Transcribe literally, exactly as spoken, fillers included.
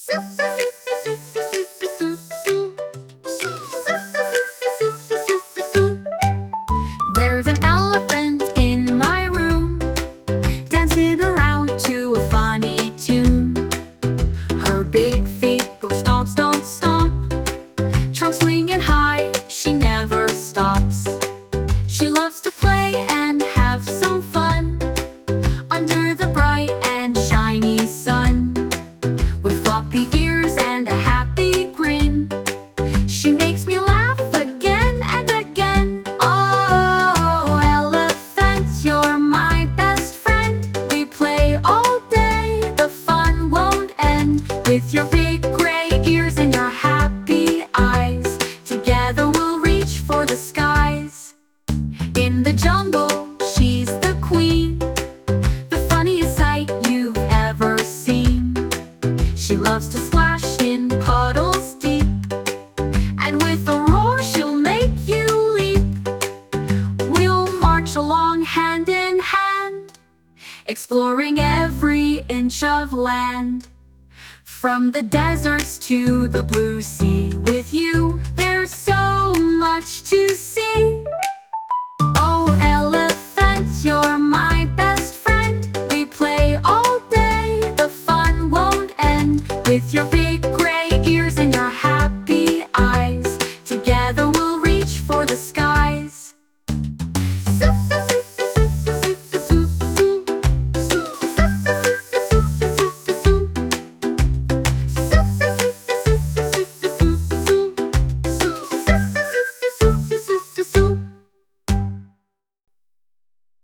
There's an elephant in my room, dancing around to a funny tune. Her big feet go stomp, stomp, stomp, trunk swinging high, she never stops. She loves to play and have some fun under the bright and shiny sun. With floppy ears and a happy grin, she makes me laugh again and again. Oh, elephant, you're my best friend. We play all day, the fun won't end. With your big gray ears and your happy eyes, together we'll reach for the skies. In the jungle, she's the queen, the funniest sight you've ever seen. She loves to splash in puddles deep, and with a roar she'll make you leap. We'll march along hand in hand, exploring every inch of land. From the deserts to the blue sea, with you there's so much to see.